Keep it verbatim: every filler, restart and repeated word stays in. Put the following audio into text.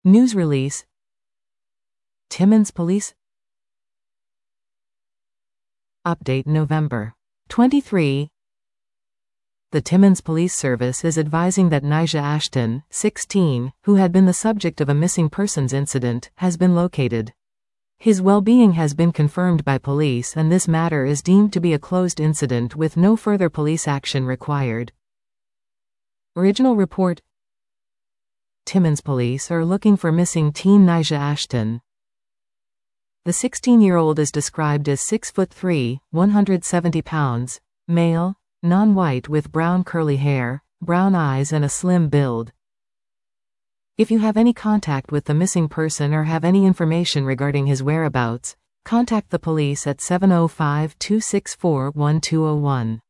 News release. Timmins Police Update November twenty-third. The Timmins Police Service is advising that Nyjah Ashton, sixteen, who had been the subject of a missing persons incident, has been located. His well-being has been confirmed by police and this matter is deemed to be a closed incident with no further police action required. Original report. Timmins Police are looking for missing teen Nyjah Ashton. The sixteen-year-old is described as six foot three, one hundred seventy pounds, male, non-white with brown curly hair, brown eyes and a slim build. If you have any contact with the missing person or have any information regarding his whereabouts, contact the police at seven oh five, two six four, one two oh one.